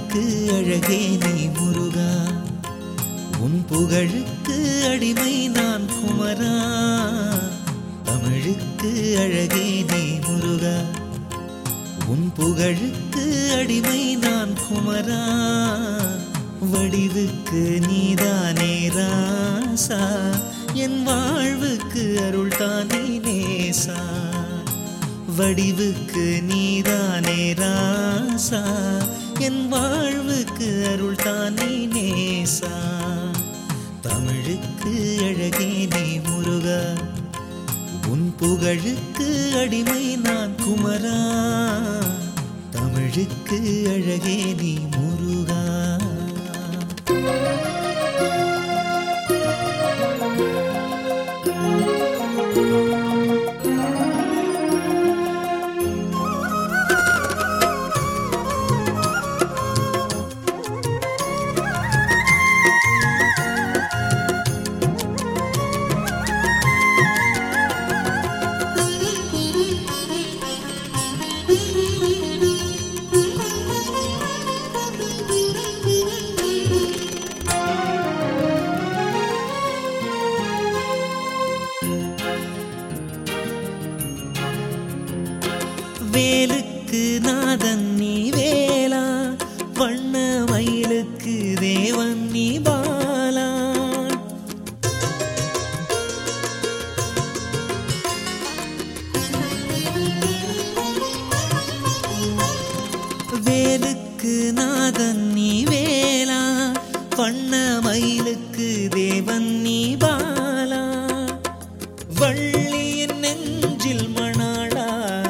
தமிழுக்கு அழகே நீ முருகா, உன் புகழுக்கு அடிமை நான் குமரா. தமிழுக்கு அழகே நீ முருகா, உன் புகழுக்கு அடிமை நான் குமரா. வடிவுக்கு நீதானே ராசா, என் வாழ்வுக்கு அருள் தானே நேசா. வடிவுக்கு நீதானே ராசா, என் வாழ்வுக்கு அருள் தானே நேசா. தமிழுக்கு அழகே நீ முருகா, உன் புகழுக்கு அடிமை நான் குமரா. தமிழுக்கு அழகே நீ முருகா. வேலுக்கு நாதன் நீ வேலா, வண்ண மயிலுக்கு தேவன் நீ பாலா. வேலுக்கு நாதன் நீ வேலா, வண்ண மயிலுக்கு தேவன் நீ பாலா. வள்ளியின் நெஞ்சில் மணாளா,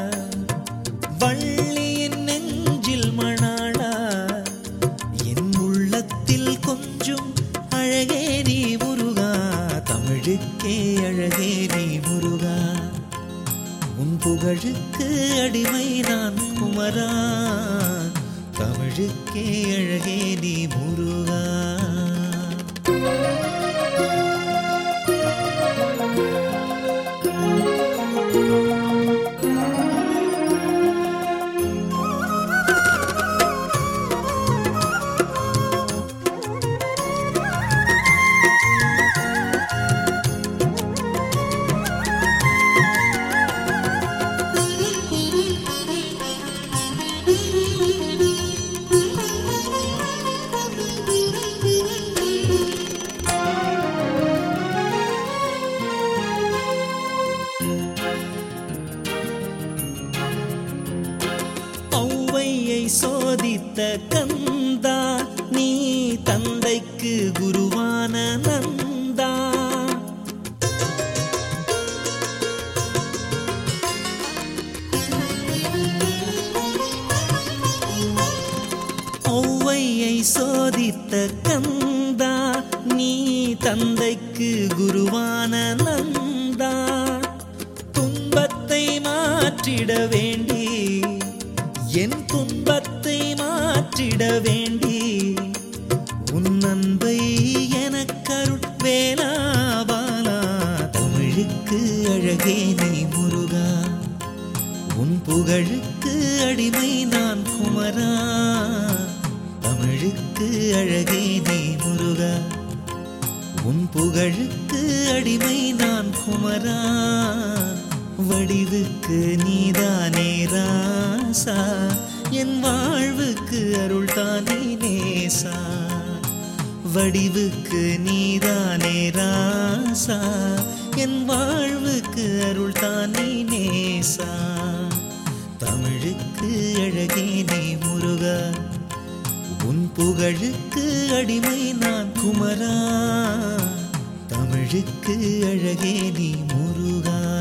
வள்ளியின் நெஞ்சில் மணாளா, என் உள்ளத்தில் கொஞ்சம் அழகே நீ முருகா. தமிழுக்கே அழகே நீ முருகா, உன் புகழுக்கு அடிமை நான் குமரா. தமிழுக்கே அழகே நீ முருகா. ஔவையை சோதித்த கந்தா, நீ தந்தைக்கு குருவான நந்தா. ஔவையை சோதித்த கந்தா, நீ தந்தைக்கு குருவான நந்தா. துன்பத்தை மாற்றிட வேண்டி, என் துன்பத்தை மாற்றிட வேண்டி, உன் அன்பை எனக்கருள் வேலாபாலா. தமிழுக்கு அழகே நீ முருகா, உன் புகழுக்கு அடிமை நான் குமரா. தமிழுக்கு அழகே நீ முருகா, உன் புகழுக்கு அடிமை நான் குமரா. வடிவுக்கு நீதானே ராசா, என் வாழ்வுக்கு அருள் தானே நேசா. வடிவுக்கு நீதானே ராசா, என் வாழ்வுக்கு அருள் தானே நேசா. தமிழுக்கு அழகே நீ முருகா, உன் புகழுக்கு அடிமை நான் குமரா. தமிழுக்கு அழகே நீ முருகா.